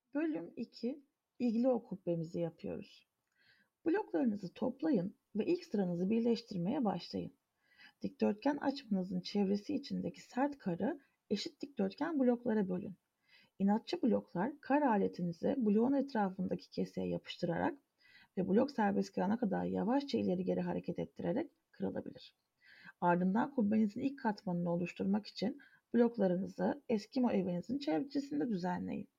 Bölüm 2. İglo o kubbemizi yapıyoruz. Bloklarınızı toplayın ve ilk sıranızı birleştirmeye başlayın. Dikdörtgen açmanızın çevresi içindeki sert karı eşit dikdörtgen bloklara bölün. İnatçı bloklar kar aletinizi bloğun etrafındaki keseye yapıştırarak ve blok serbest kalana kadar yavaşça ileri geri hareket ettirerek kırılabilir. Ardından kubbenizin ilk katmanını oluşturmak için bloklarınızı Eskimo evinizin çevresinde düzenleyin.